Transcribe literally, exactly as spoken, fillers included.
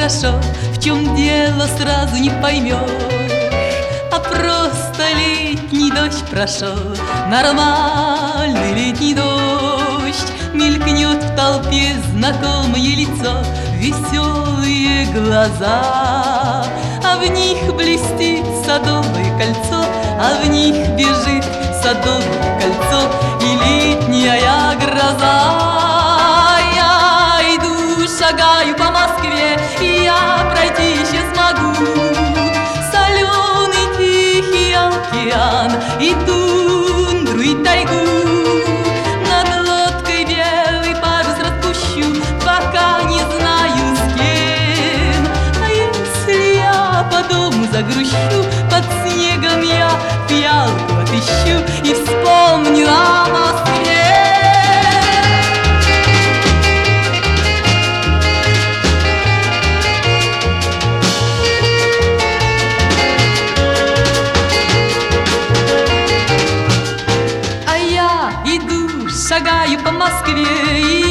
хорошо, в чем дело сразу не поймешь. А просто летний дождь прошел, нормальный летний дождь. Мелькнет в толпе знакомое лицо, веселые глаза, а в них блестит садовое кольцо, а в них бежит садовое кольцо и летняя гроза. Я иду, шагаю по Москве, и я пройти еще смогу соленый тихий океан и тундру, и тайгу. Над лодкой белый парус распущу, пока не знаю с кем. А если я по дому загрущу, под снегом я фиалку отыщу и вспомню о Москве. Шагаю по Москве, и